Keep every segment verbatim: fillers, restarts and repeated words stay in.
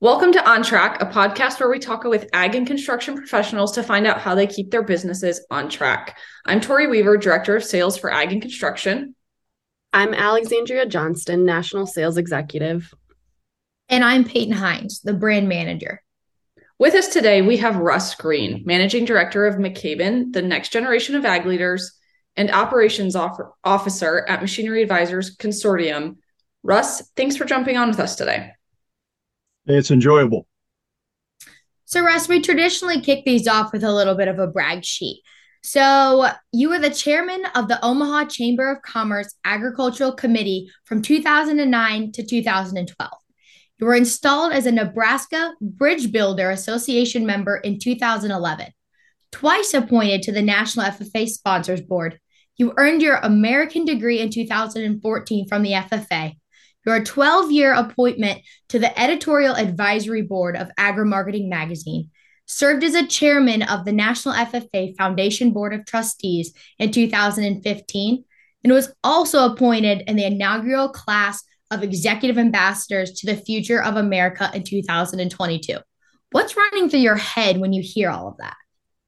Welcome to On Track, a podcast where we talk with ag and construction professionals to find out how they keep their businesses on track. I'm Tori Weaver, Director of Sales for Ag and Construction. I'm Alexandria Johnston, National Sales Executive. And I'm Peyton Hines, the Brand Manager. With us today, we have Russ Green, Managing Director of McCaben, the next generation of ag leaders, and Operations Officer at Machinery Advisors Consortium. Russ, thanks for jumping on with us today. It's enjoyable. So, Russ, we traditionally kick these off with a little bit of a brag sheet. So, you were the chairman of the Omaha Chamber of Commerce Agricultural Committee from two thousand nine to two thousand twelve. You were installed as a Nebraska Bridge Builder Association member in two thousand eleven. Twice appointed to the National F F A Sponsors Board. You earned your American degree in two thousand fourteen from the F F A. Your twelve-year appointment to the Editorial Advisory Board of Agri-Marketing Magazine, served as a chairman of the National F F A Foundation Board of Trustees in two thousand fifteen, and was also appointed in the inaugural class of Executive Ambassadors to the Future of America in two thousand twenty-two. What's running through your head when you hear all of that?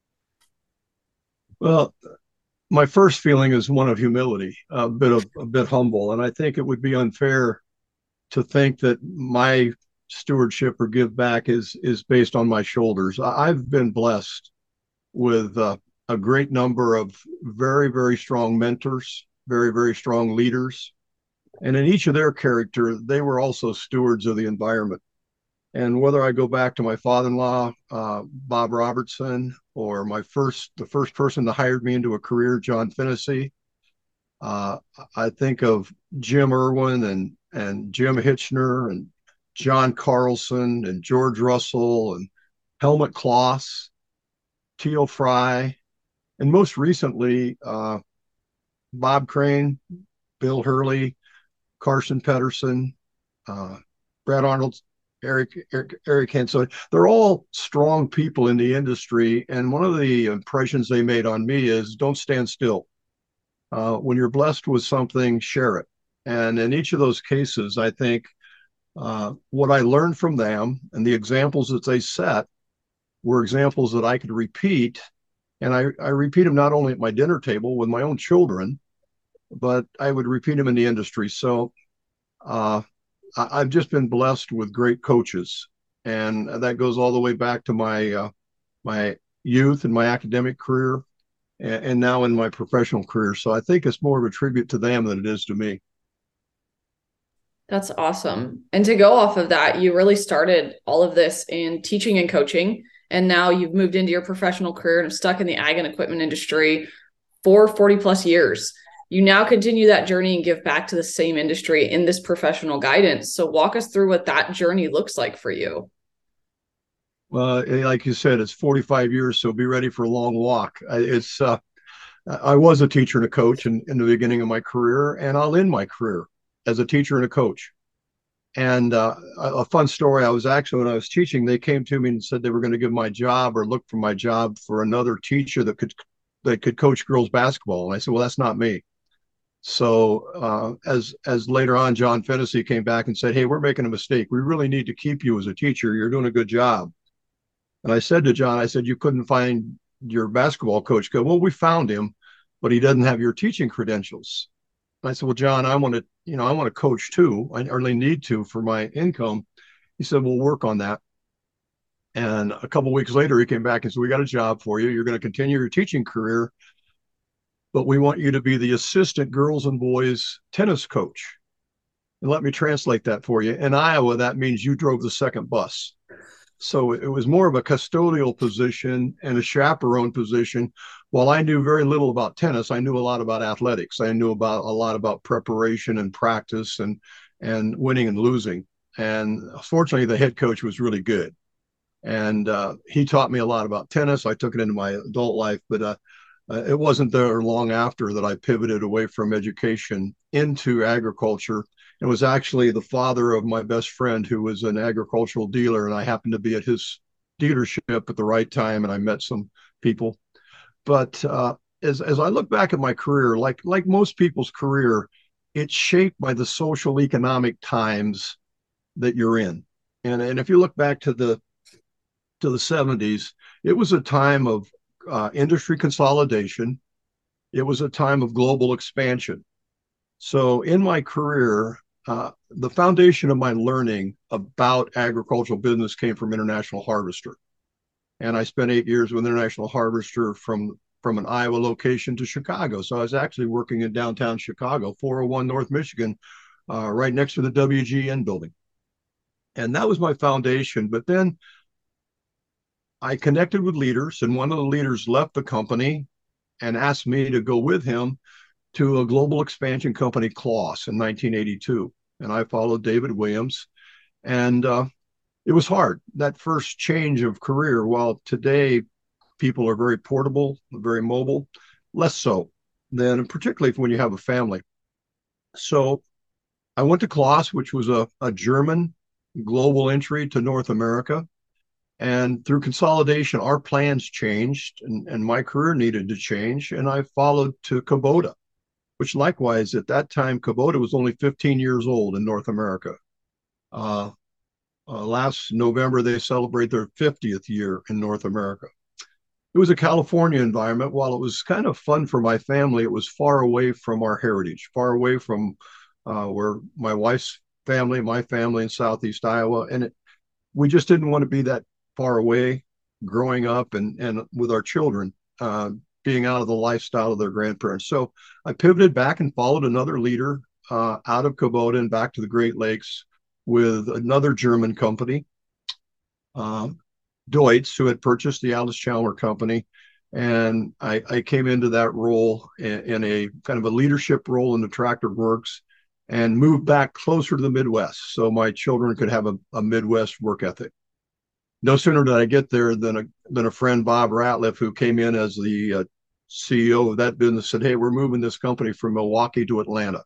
Well, my first feeling is one of humility, a bit of a bit humble, and I think it would be unfair to think that my stewardship or give back is is based on my shoulders. I've been blessed with uh, a great number of very, very strong mentors, very, very strong leaders. And in each of their character, they were also stewards of the environment. And whether I go back to my father-in-law, uh, Bob Robertson, or my first, the first person that hired me into a career, John Fennessy, uh, I think of Jim Irwin and and Jim Hitchner and John Carlson and George Russell and Helmut Kloss, Teal Fry, and most recently, uh, Bob Crane, Bill Hurley, Carson Pedersen, uh, Brad Arnold, Eric, Eric, Eric Henson. They're all strong people in the industry. And one of the impressions they made on me is don't stand still. Uh, when you're blessed with something, share it. And in each of those cases, I think uh, what I learned from them and the examples that they set were examples that I could repeat. And I, I repeat them not only at my dinner table with my own children, but I would repeat them in the industry. So uh, I, I've just been blessed with great coaches. And that goes all the way back to my uh, my youth and my academic career, and, and now in my professional career. So I think it's more of a tribute to them than it is to me. That's awesome. And to go off of that, you really started all of this in teaching and coaching, and now you've moved into your professional career and stuck in the ag and equipment industry for forty plus years. You now continue that journey and give back to the same industry in this professional guidance. So walk us through what that journey looks like for you. Well, like you said, it's forty-five years, so be ready for a long walk. It's uh, I was a teacher and a coach in, in the beginning of my career, and I'll end my career as a teacher and a coach. And uh, a fun story, I was actually, when I was teaching, they came to me and said they were going to give my job or look for my job for another teacher that could that could coach girls basketball. And I said, well, that's not me. So uh, as as later on, John Fennessy came back and said, hey, we're making a mistake. We really need to keep you as a teacher. You're doing a good job. And I said to John, I said, you couldn't find your basketball coach. Go, well, we found him, but he doesn't have your teaching credentials. And I said, well, John, I want to, you know, I want to coach too. I really need to for my income. He said, we'll work on that. And a couple of weeks later, he came back and said, we got a job for you. You're going to continue your teaching career, but we want you to be the assistant girls and boys tennis coach. And let me translate that for you. In Iowa, that means you drove the second bus. So it was more of a custodial position and a chaperone position. While I knew very little about tennis, I knew a lot about athletics. I knew about a lot about preparation and practice and and winning and losing. And fortunately, the head coach was really good. And uh, he taught me a lot about tennis. I took it into my adult life, but uh, uh, it wasn't there long after that I pivoted away from education into agriculture. It was actually the father of my best friend who was an agricultural dealer, and I happened to be at his dealership at the right time, and I met some people. But uh, as as I look back at my career, like like most people's career, it's shaped by the social economic times that you're in. And, and if you look back to the to the seventies, it was a time of uh, industry consolidation. It was a time of global expansion. So in my career, uh, the foundation of my learning about agricultural business came from International Harvester. And I spent eight years with International Harvester from, from an Iowa location to Chicago. So I was actually working in downtown Chicago, four oh one North Michigan, uh, right next to the W G N building. And that was my foundation. But then I connected with leaders, and one of the leaders left the company and asked me to go with him to a global expansion company, Claas, in nineteen eighty-two. And I followed David Williams. And uh, it was hard, that first change of career. While today people are very portable, very mobile, less so than particularly when you have a family. So I went to Claas, which was a, a German global entry to North America. And through consolidation, our plans changed, and, and my career needed to change. And I followed to Kubota, which likewise, at that time, Kubota was only fifteen years old in North America. Uh, uh, last November, they celebrate their fiftieth year in North America. It was a California environment. While it was kind of fun for my family, it was far away from our heritage, far away from uh, where my wife's family, my family in Southeast Iowa. And it, we just didn't want to be that far away growing up and, and with our children uh, being out of the lifestyle of their grandparents. So I pivoted back and followed another leader uh, out of Kubota and back to the Great Lakes with another German company, uh, Deutz, who had purchased the Alice Chalmer company. And I, I came into that role in, in a kind of a leadership role in the Tractor Works and moved back closer to the Midwest so my children could have a, a Midwest work ethic. No sooner did I get there than a than a friend, Bob Ratliff, who came in as the uh, C E O of that business, said, "Hey, we're moving this company from Milwaukee to Atlanta."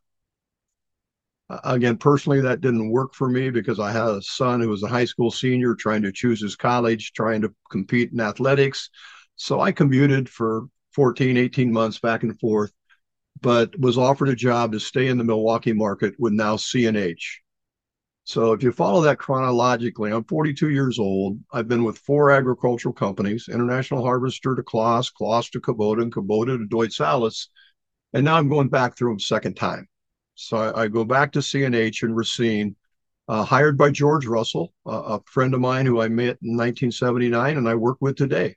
Uh, again, personally, that didn't work for me because I had a son who was a high school senior trying to choose his college, trying to compete in athletics. So I commuted for fourteen, eighteen months back and forth, but was offered a job to stay in the Milwaukee market with now C and H. So if you follow that chronologically, I'm forty-two years old. I've been with four agricultural companies, International Harvester to Claas, Claas to Kubota, and Kubota to Deutz Alice. And now I'm going back through them a second time. So I, I go back to C and H in Racine, uh, hired by George Russell, uh, a friend of mine who I met in nineteen seventy-nine and I work with today.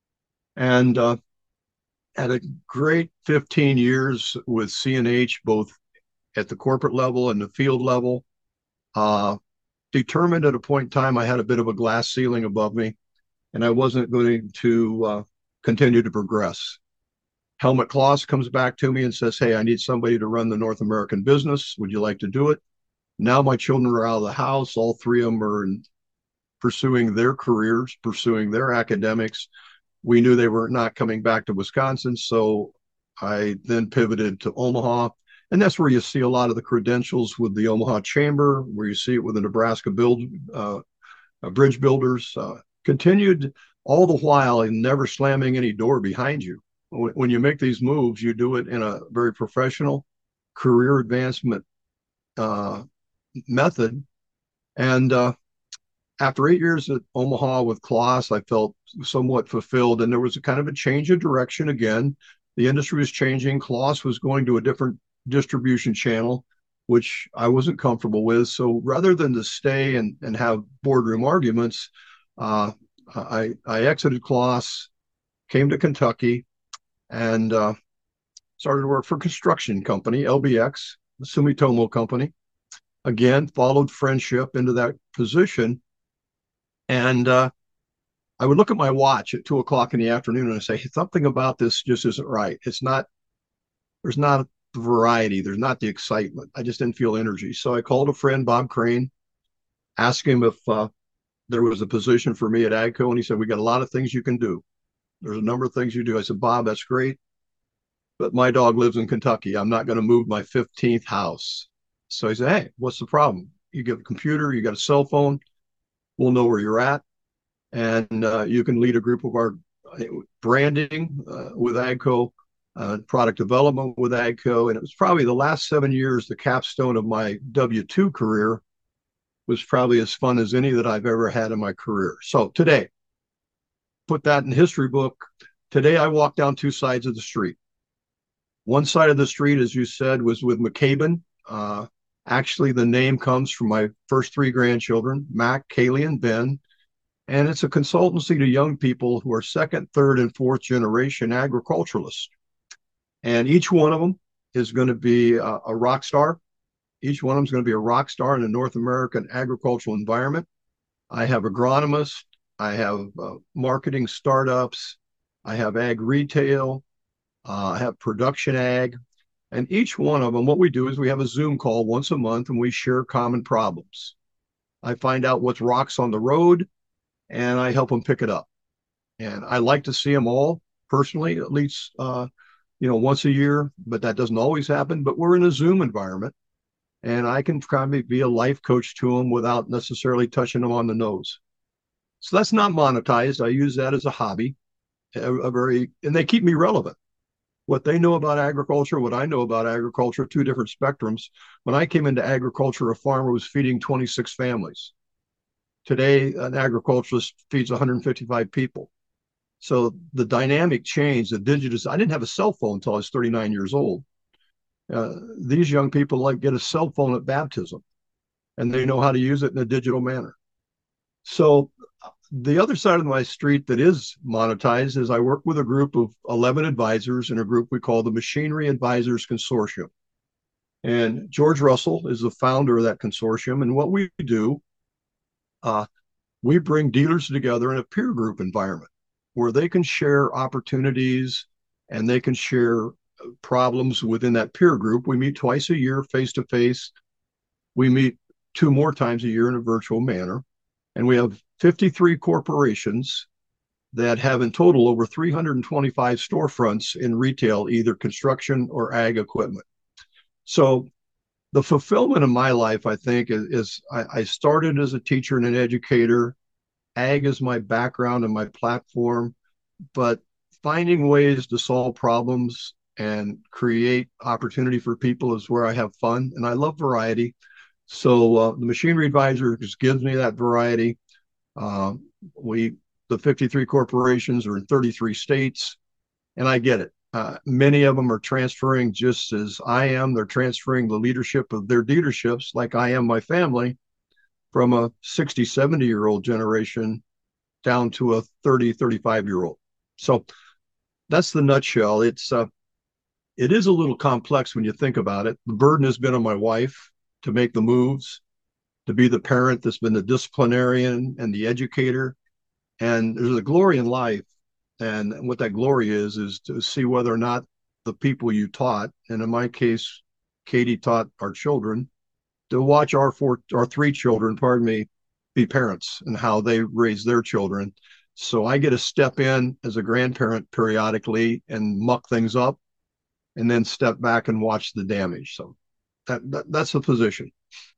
And uh, had a great fifteen years with C and H, both at the corporate level and the field level. Uh, determined at a point in time I had a bit of a glass ceiling above me and I wasn't going to uh, continue to progress. Helmut Claas comes back to me and says, "Hey, I need somebody to run the North American business. Would you like to do it?" Now my children are out of the house. All three of them are in, pursuing their careers, pursuing their academics. We knew they were not coming back to Wisconsin. So I then pivoted to Omaha. And that's where you see a lot of the credentials with the Omaha Chamber, where you see it with the Nebraska build, uh, uh, Bridge Builders. Uh, continued all the while and never slamming any door behind you. When, when you make these moves, you do it in a very professional career advancement uh, method. And uh, after eight years at Omaha with Claas, I felt somewhat fulfilled. And there was a kind of a change of direction again. The industry was changing. Claas was going to a different distribution channel, which I wasn't comfortable with. So rather than to stay and, and have boardroom arguments, uh, I, I exited Claas, came to Kentucky, and uh, started to work for a construction company, L B X, the Sumitomo company. Again, followed friendship into that position. And uh, I would look at my watch at two o'clock in the afternoon and I say, something about this just isn't right. It's not, there's not variety. There's not the excitement. I just didn't feel energy. So I called a friend, Bob Crane, asked him if uh, there was a position for me at AGCO. And he said, "We got a lot of things you can do. There's a number of things you do." I said, "Bob, that's great, but my dog lives in Kentucky. I'm not going to move my fifteenth house." So he said, "Hey, what's the problem? You get a computer, you got a cell phone. We'll know where you're at. And uh, you can lead a group of our branding uh, with AGCO, Uh, product development with AGCO." And it was probably the last seven years, the capstone of my W two career was probably as fun as any that I've ever had in my career. So today, put that in the history book. Today, I walked down two sides of the street. One side of the street, as you said, was with McCaben. Uh, actually, the name comes from my first three grandchildren, Mac, Kaylee, and Ben. And it's a consultancy to young people who are second, third, and fourth generation agriculturalists. And each one of them is going to be a, a rock star. Each one of them is going to be a rock star in the North American agricultural environment. I have agronomists. I have uh, marketing startups. I have ag retail. Uh, I have production ag. And each one of them, what we do is we have a Zoom call once a month and we share common problems. I find out what's rocks on the road and I help them pick it up. And I like to see them all personally, at least, uh, you know, once a year, but that doesn't always happen. But we're in a Zoom environment and I can probably be a life coach to them without necessarily touching them on the nose. So that's not monetized. I use that as a hobby, a, a very, and they keep me relevant. What they know about agriculture, what I know about agriculture, two different spectrums. When I came into agriculture, a farmer was feeding twenty-six families. Today, an agriculturalist feeds one hundred fifty-five people. So the dynamic change, the digitization, I didn't have a cell phone until I was thirty-nine years old. Uh, these young people like get a cell phone at baptism and they know how to use it in a digital manner. So the other side of my street that is monetized is I work with a group of eleven advisors in a group we call the Machinery Advisors Consortium. And George Russell is the founder of that consortium. And what we do, uh, we bring dealers together in a peer group environment where they can share opportunities and they can share problems within that peer group. We meet twice a year face-to-face. We meet two more times a year in a virtual manner. And we have fifty-three corporations that have in total over three hundred twenty-five storefronts in retail, either construction or ag equipment. So the fulfillment of my life, I think, is, is I, I started as a teacher and an educator. Ag is my background and my platform, but finding ways to solve problems and create opportunity for people is where I have fun. And I love variety. So uh, the Machinery Advisor just gives me that variety. Uh, we, the fifty-three corporations are in thirty-three states, and I get it. Uh, many of them are transferring just as I am. They're transferring the leadership of their dealerships, like I am my family, from a sixty, seventy year old generation down to a thirty, thirty-five year old. So that's the nutshell. It's, uh, it is a little complex when you think about it. The burden has been on my wife to make the moves, to be the parent that's been the disciplinarian and the educator. And there's a glory in life. And what that glory is, is to see whether or not the people you taught, and in my case, Katie taught our children, to watch our four, our three children, pardon me, be parents and how they raise their children. So I get to step in as a grandparent periodically and muck things up and then step back and watch the damage. So that, that that's the position.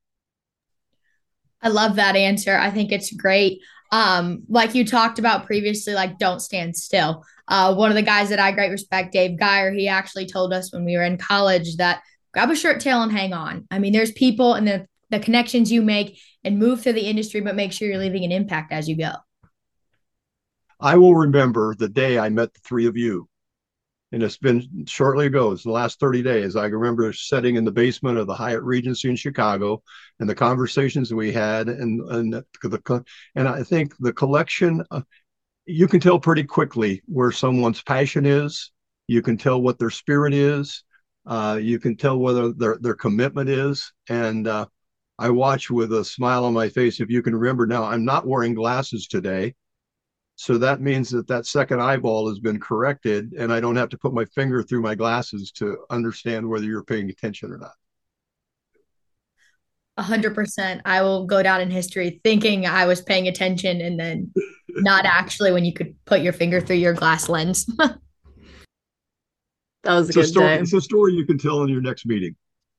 I love that answer. I think it's great. Um, like you talked about previously, like don't stand still. Uh, one of the guys that I great respect, Dave Geyer, he actually told us when we were in college that grab a shirt tail and hang on. I mean, there's people and the, the connections you make and move through the industry, but make sure you're leaving an impact as you go. I will remember the day I met the three of you. And it's been shortly ago, it's the last thirty days. I remember sitting in the basement of the Hyatt Regency in Chicago and the conversations that we had. And, and, the, and I think the collection, uh, you can tell pretty quickly where someone's passion is. You can tell what their spirit is. Uh, you can tell whether their, their commitment is. And uh, I watch with a smile on my face. If you can remember now, I'm not wearing glasses today. So that means that that second eyeball has been corrected and I don't have to put my finger through my glasses to understand whether you're paying attention or not. A hundred percent. I will go down in history thinking I was paying attention and then not actually when you could put your finger through your glass lens. That was a it's good a story, day. It's a story you can tell in your next meeting.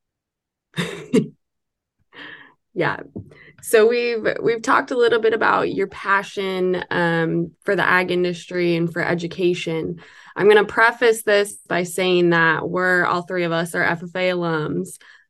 Yeah. So we've we've talked a little bit about your passion um, for the ag industry and for education. I'm going to preface this by saying that we're all three of us are F F A alums.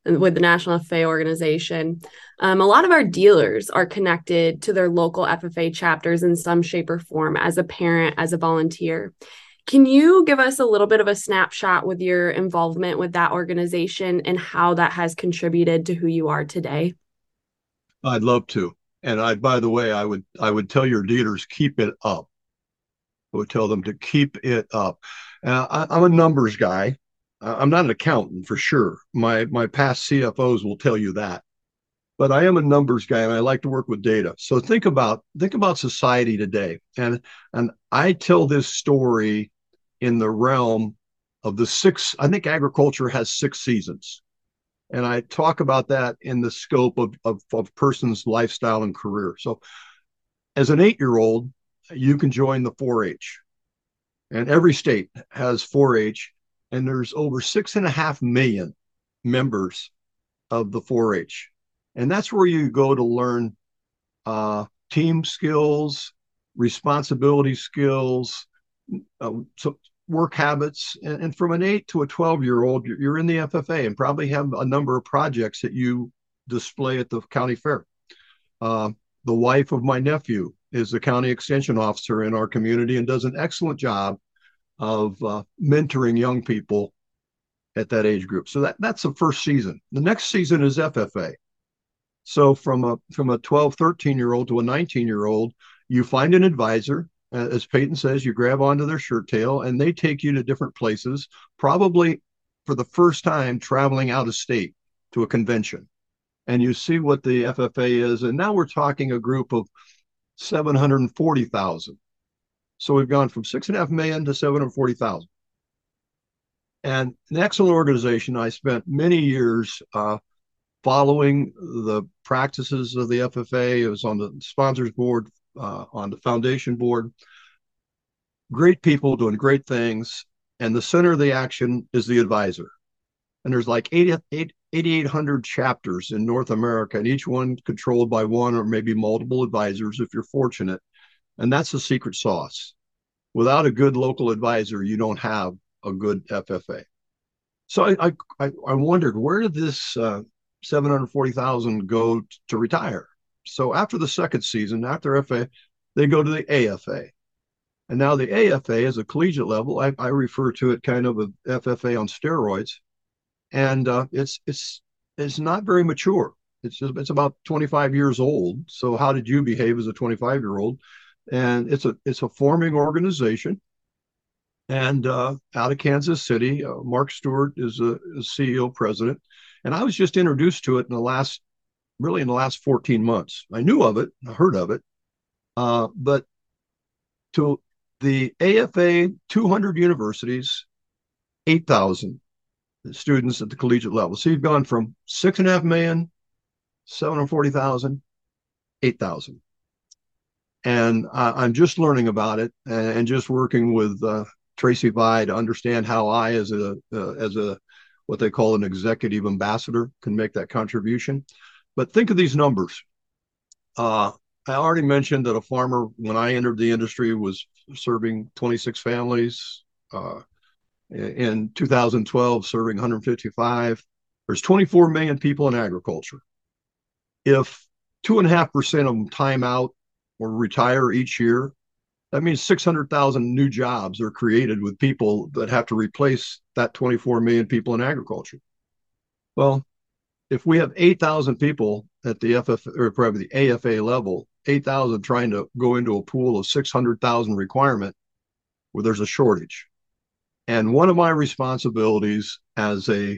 with the National F F A organization. Um, a lot of our dealers are connected to their local F F A chapters in some shape or form as a parent, as a volunteer. Can you give us a little bit of a snapshot with your involvement with that organization and how that has contributed to who you are today? I'd love to. And I, by the way, I would I would tell your dealers, keep it up. I would tell them to keep it up. Uh, I, I'm a numbers guy. I'm not an accountant for sure. My my past C F Os will tell you that. But I am a numbers guy and I like to work with data. So think about think about society today. And and I tell this story in the realm of the six, I think agriculture has six seasons. And I talk about that in the scope of, of, of person's lifestyle and career. So as an eight-year-old, you can join the four H. And every state has four H. And there's over six and a half million members of the four H. And that's where you go to learn uh, team skills, responsibility skills, uh, so work habits. And, and from an eight to a twelve-year-old, you're, you're in the F F A and probably have a number of projects that you display at the county fair. Uh, the wife of my nephew is the county extension officer in our community and does an excellent job of uh, mentoring young people at that age group. So that, that's the first season. The next season is F F A. So from a from a twelve, thirteen year old to a nineteen year old, you find an advisor. As Peyton says, you grab onto their shirt tail and they take you to different places, probably for the first time traveling out of state to a convention. And you see what the F F A is. And now we're talking a group of seven hundred forty thousand. So we've gone from six and a half million to seven hundred forty thousand. And an excellent organization. I spent many years uh, following the practices of the F F A. It was on the sponsors board, uh, on the foundation board. Great people doing great things. And the center of the action is the advisor. And there's like eighty-eight hundred chapters in North America, and each one controlled by one or maybe multiple advisors if you're fortunate. And that's the secret sauce. Without a good local advisor, you don't have a good F F A. So I I, I wondered, where did this uh, seven hundred forty thousand go t- to retire? So after the second season, after F A, they go to the A F A. And now the A F A is a collegiate level. I, I refer to it kind of a F F A on steroids. And uh, it's it's it's not very mature. It's just, it's about twenty-five years old. So how did you behave as a twenty-five year old? And it's a it's a forming organization. And uh, out of Kansas City, uh, Mark Stewart is a, a C E O president. And I was just introduced to it in the last, really in the last fourteen months. I knew of it, I heard of it, uh, but to the A F A, two hundred universities, eight thousand students at the collegiate level. So you've gone from six and a half million, seven hundred forty thousand, eight thousand. And uh, I'm just learning about it and, and just working with uh, Tracy Vi to understand how I, as a uh, as a what they call an executive ambassador, can make that contribution. But think of these numbers. Uh, I already mentioned that a farmer, when I entered the industry, was serving twenty-six families. Uh, in two thousand twelve, serving one hundred fifty-five. There's twenty-four million people in agriculture. If two and a half percent of them time out or retire each year, that means six hundred thousand new jobs are created with people that have to replace that twenty-four million people in agriculture. Well, if we have eight thousand people at the F F or probably the A F A level, eight thousand trying to go into a pool of six hundred thousand requirement, where there's a shortage. And one of my responsibilities as a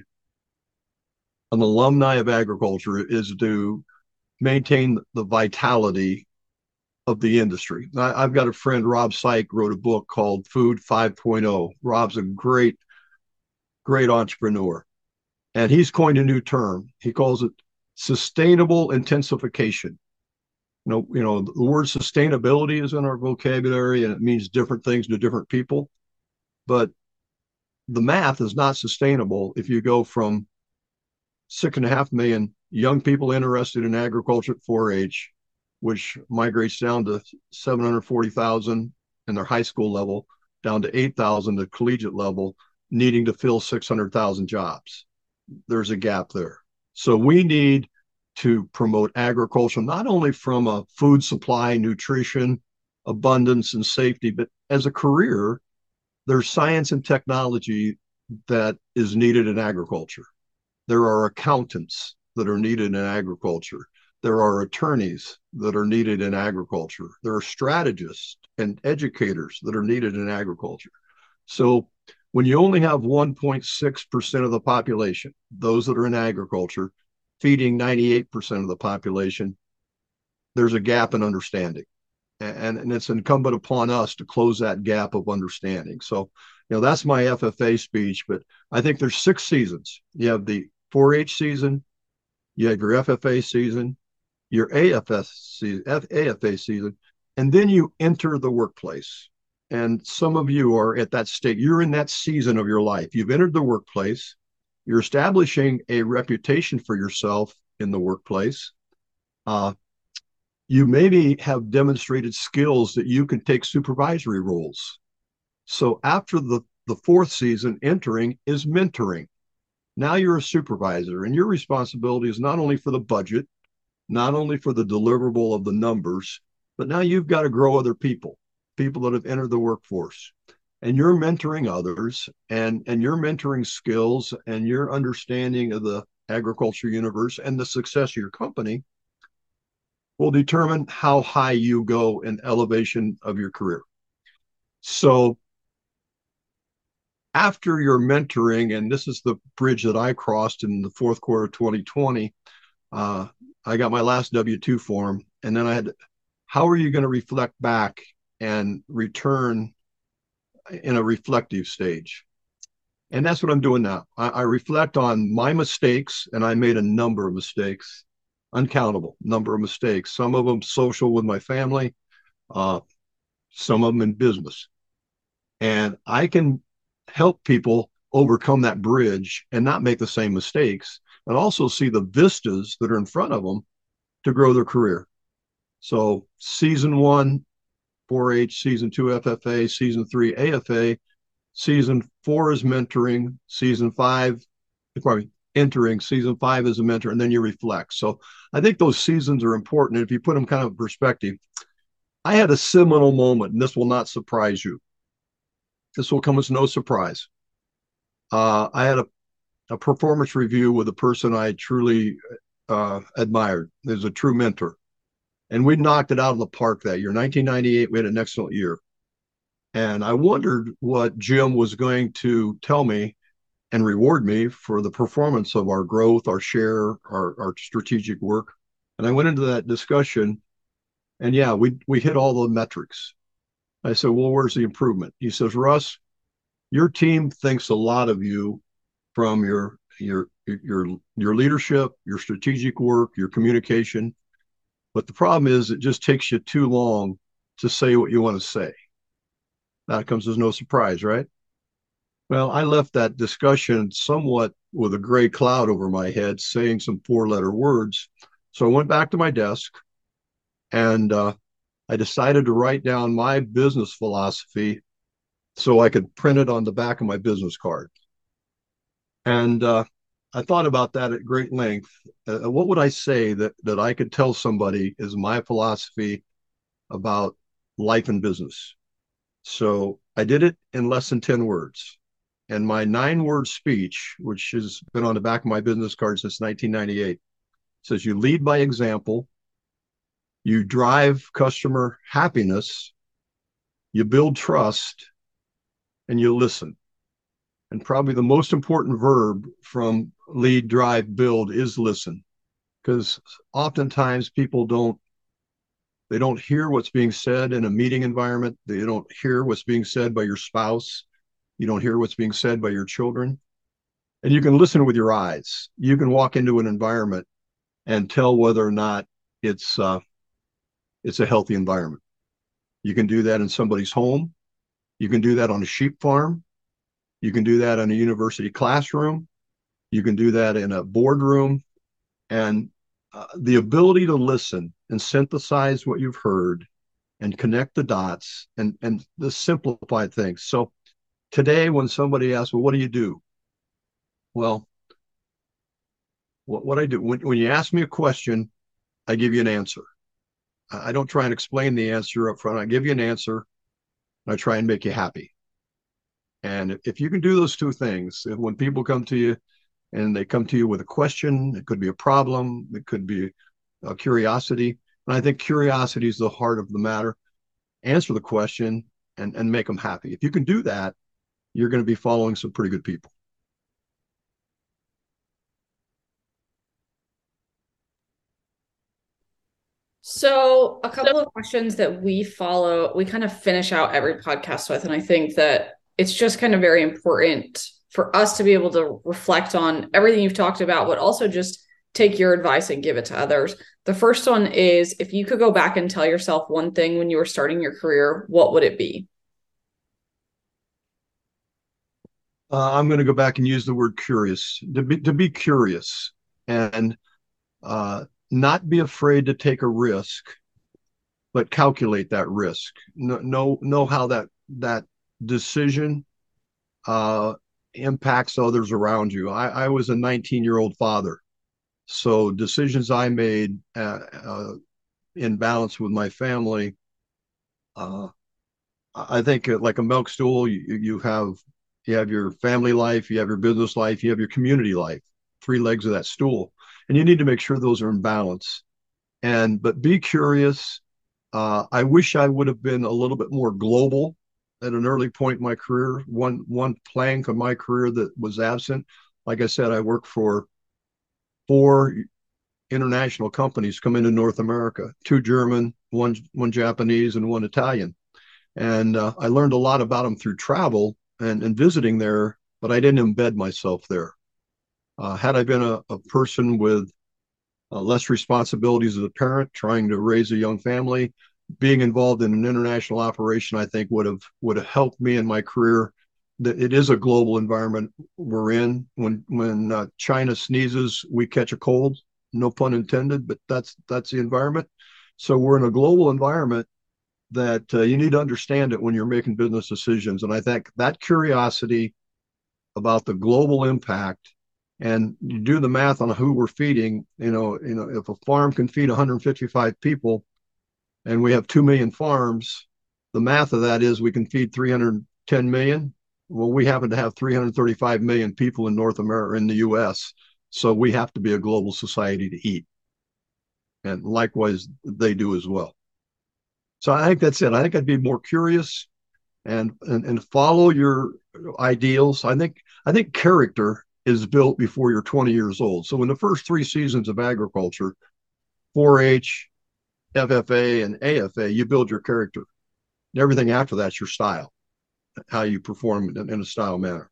an alumni of agriculture is to maintain the vitality of the industry. I, I've got a friend, Rob Syke, wrote a book called Food five point oh. Rob's a great, great entrepreneur. And he's coined a new term. He calls it sustainable intensification. You know, you know, the word sustainability is in our vocabulary and it means different things to different people. But the math is not sustainable if you go from six and a half million young people interested in agriculture at four H, which migrates down to seven hundred forty thousand in their high school level, down to eight thousand at collegiate level, needing to fill six hundred thousand jobs. There's a gap there. So we need to promote agriculture, not only from a food supply, nutrition, abundance, and safety, but as a career, there's science and technology that is needed in agriculture. There are accountants that are needed in agriculture. There are attorneys that are needed in agriculture. There are strategists and educators that are needed in agriculture. So when you only have one point six percent of the population, those that are in agriculture, feeding ninety-eight percent of the population, there's a gap in understanding. And, and it's incumbent upon us to close that gap of understanding. So, you know, that's my F F A speech, but I think there's six seasons. You have the four H season, you have your F F A season, your A F S season, A F A season, and then you enter the workplace. And some of you are at that state. You're in that season of your life. You've entered the workplace. You're establishing a reputation for yourself in the workplace. Uh, you maybe have demonstrated skills that you can take supervisory roles. So after the, the fourth season, entering is mentoring. Now you're a supervisor, and your responsibility is not only for the budget, not only for the deliverable of the numbers, but now you've got to grow other people, people that have entered the workforce. And you're mentoring others, and, and your mentoring skills and your understanding of the agriculture universe and the success of your company will determine how high you go in elevation of your career. So after your mentoring, and this is the bridge that I crossed in the fourth quarter of twenty twenty, uh, I got my last W two form, and then I had, how are you going to reflect back and return in a reflective stage? And that's what I'm doing now. I, I reflect on my mistakes, and I made a number of mistakes, uncountable number of mistakes, some of them social with my family, uh, some of them in business. And I can help people overcome that bridge and not make the same mistakes, and also see the vistas that are in front of them to grow their career. So season one, four H, season two, F F A, season three, A F A, season four is mentoring, season five, pardon me, entering, season five is a mentor, and then you reflect. So I think those seasons are important. If you put them kind of in perspective, I had a seminal moment, and this will not surprise you. This will come as no surprise. Uh, I had a, a performance review with a person I truly uh, admired. There's a true mentor. And we knocked it out of the park that year. nineteen ninety-eight, we had an excellent year. And I wondered what Jim was going to tell me and reward me for the performance of our growth, our share, our, our strategic work. And I went into that discussion, and yeah, we we hit all the metrics. I said, well, where's the improvement? He says, Russ, your team thinks a lot of you from your your your your leadership, your strategic work, your communication. But the problem is it just takes you too long to say what you want to say. That comes as no surprise, right? Well, I left that discussion somewhat with a gray cloud over my head, saying some four-letter words. So I went back to my desk, and uh, I decided to write down my business philosophy so I could print it on the back of my business card. And uh, I thought about that at great length. Uh, what would I say that, that I could tell somebody is my philosophy about life and business? So I did it in less than ten words. And my nine word speech, which has been on the back of my business card since nineteen ninety-eight, says you lead by example, you drive customer happiness, you build trust, and you listen. And probably the most important verb from lead, drive, build is listen, because oftentimes people don't, they don't hear what's being said in a meeting environment. They don't hear what's being said by your spouse. You don't hear what's being said by your children. And you can listen with your eyes. You can walk into an environment and tell whether or not it's uh, it's a healthy environment. You can do that in somebody's home. You can do that on a sheep farm. You can do that in a university classroom. You can do that in a boardroom. And uh, the ability to listen and synthesize what you've heard and connect the dots and, and the simplified things. So today, when somebody asks, well, what do you do? Well, What, what I do when, when you ask me a question, I give you an answer. I don't try and explain the answer up front. I give you an answer and I try and make you happy. And if you can do those two things, when people come to you and they come to you with a question, it could be a problem, it could be a curiosity. And I think curiosity is the heart of the matter. Answer the question and, and make them happy. If you can do that, you're going to be following some pretty good people. So, a couple of questions that we follow, we kind of finish out every podcast with. And I think that it's just kind of very important for us to be able to reflect on everything you've talked about, but also just take your advice and give it to others. The first one is, if you could go back and tell yourself one thing when you were starting your career, what would it be? Uh, I'm going to go back and use the word curious, to be, to be curious and uh, not be afraid to take a risk, but calculate that risk. Know, know, know how that, that decision uh, impacts others around you. I, I was a nineteen year old father. So decisions I made uh, uh, in balance with my family, uh, I think uh, like a milk stool, you, you have you have your family life, you have your business life, you have your community life, three legs of that stool. And you need to make sure those are in balance. And but be curious. Uh, I wish I would have been a little bit more global at an early point in my career. One one plank of my career that was absent. Like I said, I worked for four international companies come into North America, two German, one one Japanese, and one Italian. And uh, I learned a lot about them through travel and, and visiting there, but I didn't embed myself there. Uh, had I been a, a person with uh, less responsibilities as a parent, trying to raise a young family, being involved in an international operation, I think would have would have helped me in my career. That it is a global environment we're in. When when uh, China sneezes, we catch a cold. No pun intended, but that's that's the environment. So we're in a global environment that uh, you need to understand it when you're making business decisions. And I think that curiosity about the global impact, and you do the math on who we're feeding. You know, you know, if a farm can feed one hundred fifty-five people, and we have two million farms, the math of that is we can feed three hundred ten million. Well, we happen to have three hundred thirty-five million people in North America, in the U S, so we have to be a global society to eat. And likewise, they do as well. So I think that's it. I think I'd be more curious and, and, and follow your ideals. I think I think character is built before you're twenty years old. So in the first three seasons of agriculture, four H, F F A, and A F A, you build your character. And everything after that's your style, how you perform in, in a style manner.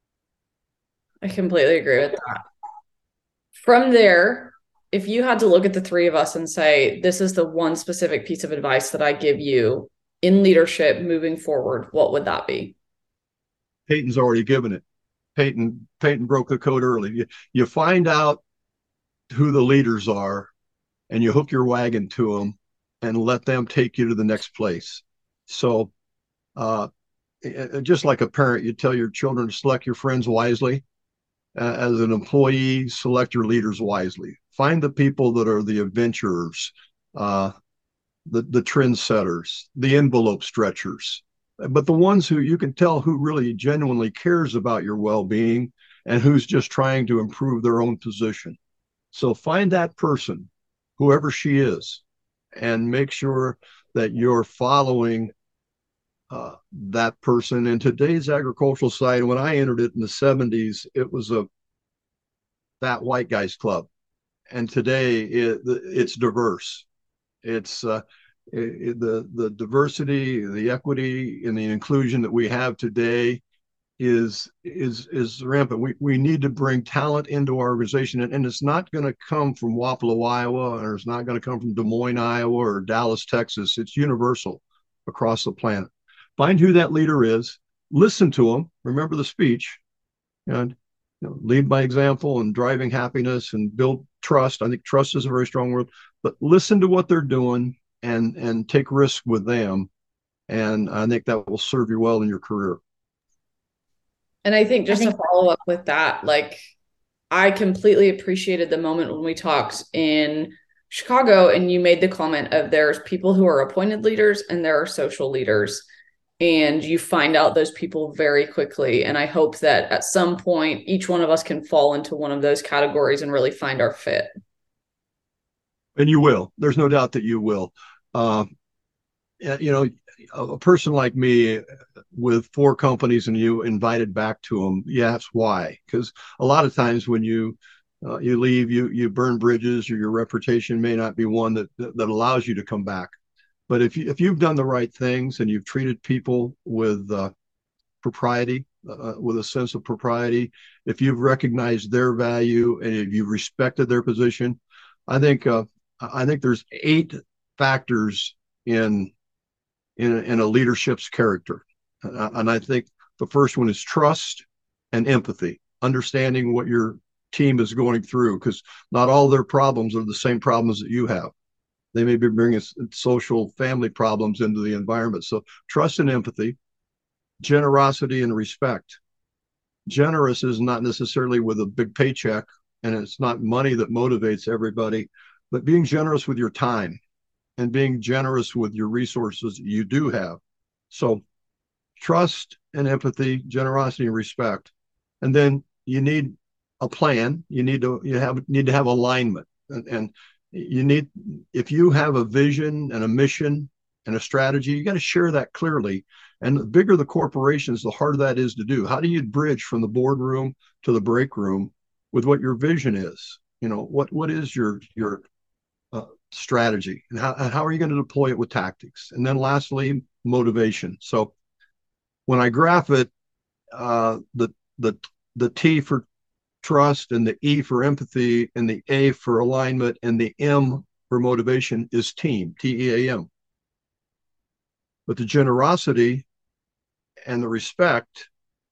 I completely agree with that. From there, if you had to look at the three of us and say, this is the one specific piece of advice that I give you in leadership moving forward, what would that be? Peyton's already given it. Peyton, Peyton broke the code early. You, you find out who the leaders are and you hook your wagon to them and let them take you to the next place. So uh, just like a parent, you tell your children to select your friends wisely. Uh, as an employee, select your leaders wisely. Find the people that are the adventurers, uh, the, the trendsetters, the envelope stretchers, but the ones who you can tell who really genuinely cares about your well-being and who's just trying to improve their own position. So find that person, whoever she is, and make sure that you're following uh, that person. In today's agricultural society, when I entered it in the seventies, it was a fat white guys club. And today it, it's diverse. It's uh, it, the the diversity, the equity, and the inclusion that we have today is is is rampant. We we need to bring talent into our organization, and, and it's not going to come from Wapello, Iowa, or it's not going to come from Des Moines, Iowa, or Dallas, Texas. It's universal across the planet. Find who that leader is. Listen to them. Remember the speech, and you know, lead by example and driving happiness and build trust. I think trust is a very strong word, but listen to what they're doing and and take risks with them. And I think that will serve you well in your career. And I think just I think- to follow up with that, like I completely appreciated the moment when we talked in Chicago and you made the comment of there's people who are appointed leaders and there are social leaders. And you find out those people very quickly. And I hope that at some point, each one of us can fall into one of those categories and really find our fit. And you will. There's no doubt that you will. Uh, you know, a person like me with four companies and you invited back to them, yes, why? Because a lot of times when you uh, you leave, you you burn bridges, or your reputation may not be one that that allows you to come back. But if you if you've done the right things and you've treated people with uh, propriety, uh, with a sense of propriety, if you've recognized their value and if you've respected their position, I think uh, I think there's eight factors in in, in a leadership's character, uh, and I think the first one is trust and empathy, understanding what your team is going through, because not all their problems are the same problems that you have. They may be bringing social family problems into the environment. So trust and empathy, generosity and respect. Generous is not necessarily with a big paycheck, and it's not money that motivates everybody, but being generous with your time and being generous with your resources you do have. So trust and empathy, generosity and respect. And then you need a plan. You need to you have need to have alignment. And, and you need, if you have a vision and a mission and a strategy, you got to share that clearly. And the bigger the corporations, the harder that is to do. How do you bridge from the boardroom to the break room with what your vision is? You know, what what is your your uh, strategy, and how, and how are you going to deploy it with tactics? And then lastly, motivation. So when I graph it, uh, the the the T for trust and the E for empathy and the A for alignment and the M for motivation is team, T E A M. But the generosity and the respect,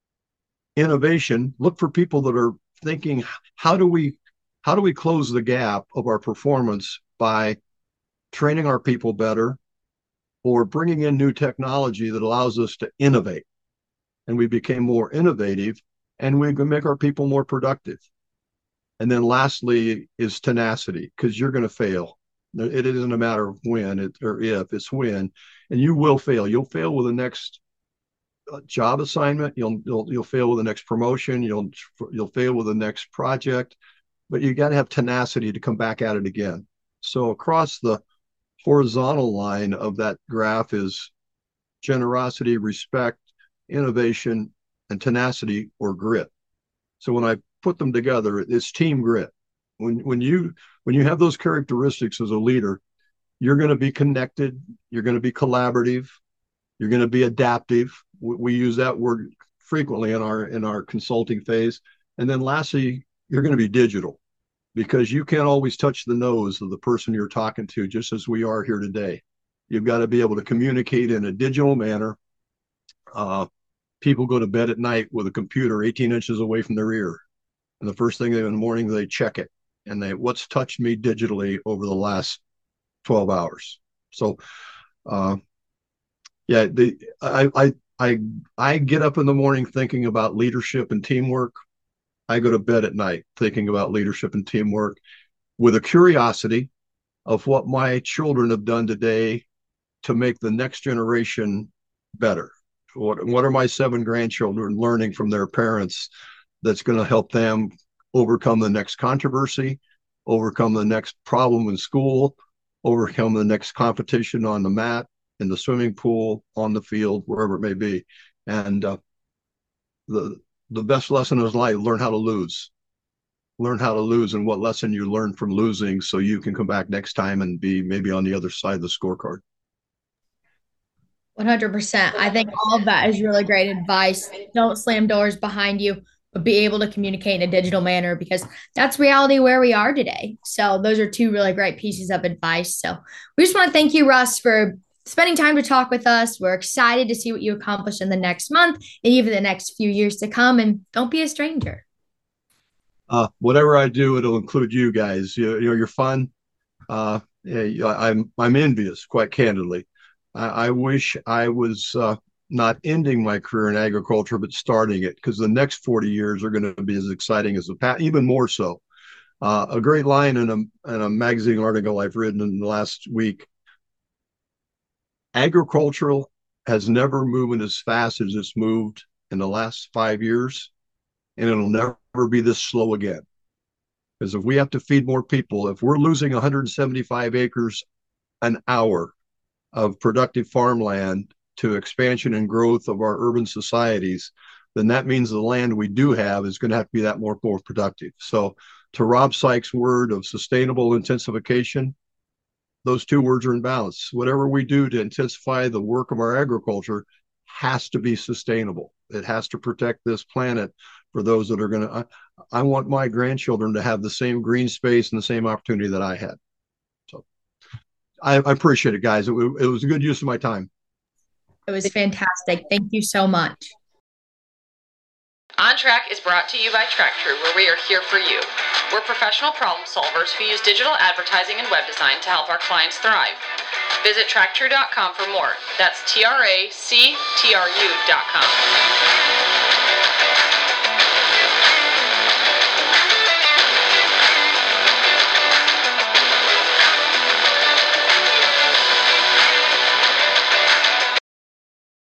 innovation, look for people that are thinking, how do we how do we close the gap of our performance by training our people better or bringing in new technology that allows us to innovate? And we became more innovative, and we can make our people more productive. And then lastly is tenacity, because you're going to fail. It isn't a matter of when it, or if, it's when, and you will fail. You'll fail with the next uh, job assignment. You'll, you'll you'll fail with the next promotion. You'll you'll fail with the next project, but you got to have tenacity to come back at it again. So across the horizontal line of that graph is generosity, respect, innovation, and tenacity or grit. So when I put them together, it's team grit. When when you when you have those characteristics as a leader, you're going to be connected, you're going to be collaborative, you're going to be adaptive. We, we use that word frequently in our in our consulting phase. And then lastly, you're going to be digital, because you can't always touch the nose of the person you're talking to, just as we are here today. You've got to be able to communicate in a digital manner. Uh, people go to bed at night with a computer eighteen inches away from their ear. And the first thing in the morning, they check it. And they, what's touched me digitally over the last twelve hours? So, uh, yeah, the, I, I, I, I get up in the morning thinking about leadership and teamwork. I go to bed at night thinking about leadership and teamwork with a curiosity of what my children have done today to make the next generation better. What, what are my seven grandchildren learning from their parents that's going to help them overcome the next controversy, overcome the next problem in school, overcome the next competition on the mat, in the swimming pool, on the field, wherever it may be. And uh, the the best lesson is life, learn how to lose. Learn how to lose and what lesson you learned from losing, so you can come back next time and be maybe on the other side of the scorecard. one hundred percent. I think all of that is really great advice. Don't slam doors behind you, but be able to communicate in a digital manner, because that's reality where we are today. So those are two really great pieces of advice. So we just want to thank you, Russ, for spending time to talk with us. We're excited to see what you accomplish in the next month and even the next few years to come. And don't be a stranger. Uh, whatever I do, it'll include you guys. You, you know, you're fun. Uh, yeah, I'm I'm envious, quite candidly. I, I wish I was uh, not ending my career in agriculture, but starting it, because the next forty years are going to be as exciting as the past, even more so. Uh, a great line in a, in a magazine article I've written in the last week: agricultural has never moved as fast as it's moved in the last five years, and it'll never be this slow again. Because if we have to feed more people, if we're losing one hundred seventy-five acres an hour of productive farmland to expansion and growth of our urban societies, then that means the land we do have is going to have to be that more, more productive. So to Rob Sykes' word of sustainable intensification, those two words are in balance. Whatever we do to intensify the work of our agriculture has to be sustainable. It has to protect this planet for those that are going to, I, I want my grandchildren to have the same green space and the same opportunity that I had. So I, I appreciate it, guys. It, it was a good use of my time. It was fantastic. Thank you so much. On Track is brought to you by TrackTrue, where we are here for you. We're professional problem solvers who use digital advertising and web design to help our clients thrive. Visit track true dot com for more. That's T R A C T R U dot com.